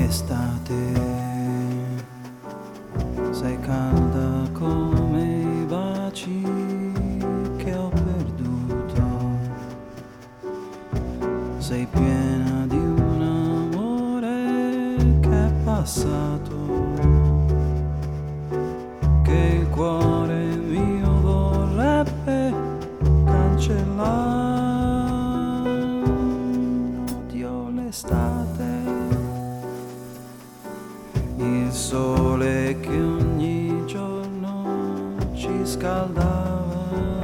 Estate, sei calda come i baci che ho perduto, sei piena di un amore che è passato, che il cuore mio vorrebbe cancellare. Odio l'estate, il sole che ogni giorno ci scaldava,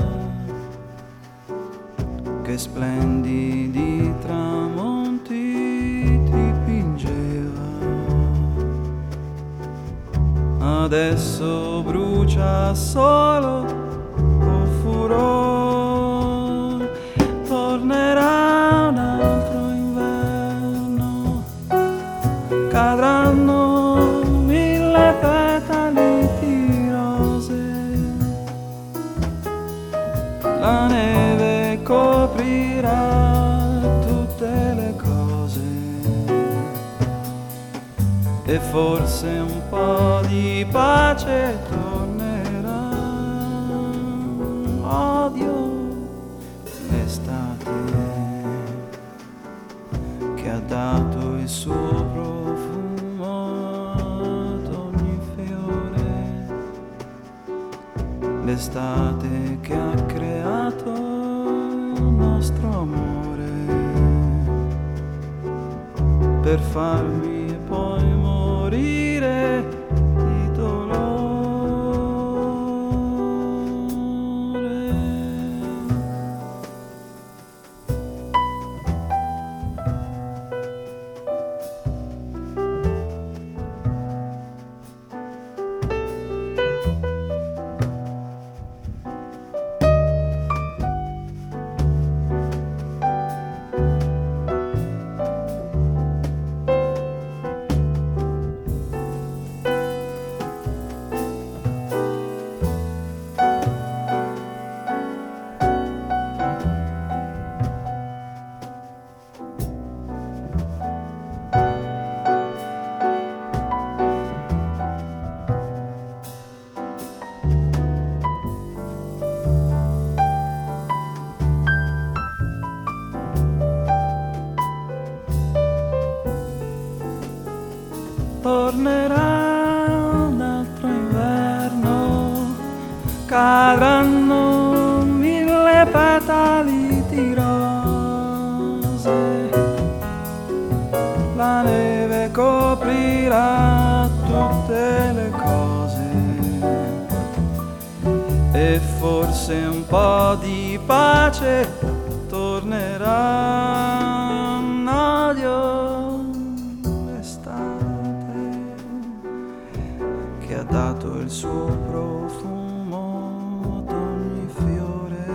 che splendidi tramonti dipingeva. Adesso brucia solo con furore, tornerà un altro inverno, cadranno mille petali di rose, la neve coprirà tutte le cose e forse un po' di pace tornerà. Odio l'estate che ha dato il suo profumo ad ogni fiore, l'estate che ha creato il nostro amore per farmi poi morire di dolore. Tornerà un altro inverno, cadranno mille petali di rose, la neve coprirà tutte le cose e forse un po' di pace tornerà. Odio l'estate che ha dato il suo profumo ad ogni fiore,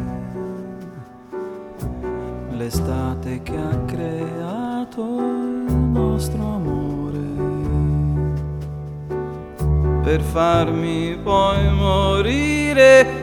l'estate che ha creato il nostro amore per farmi poi morire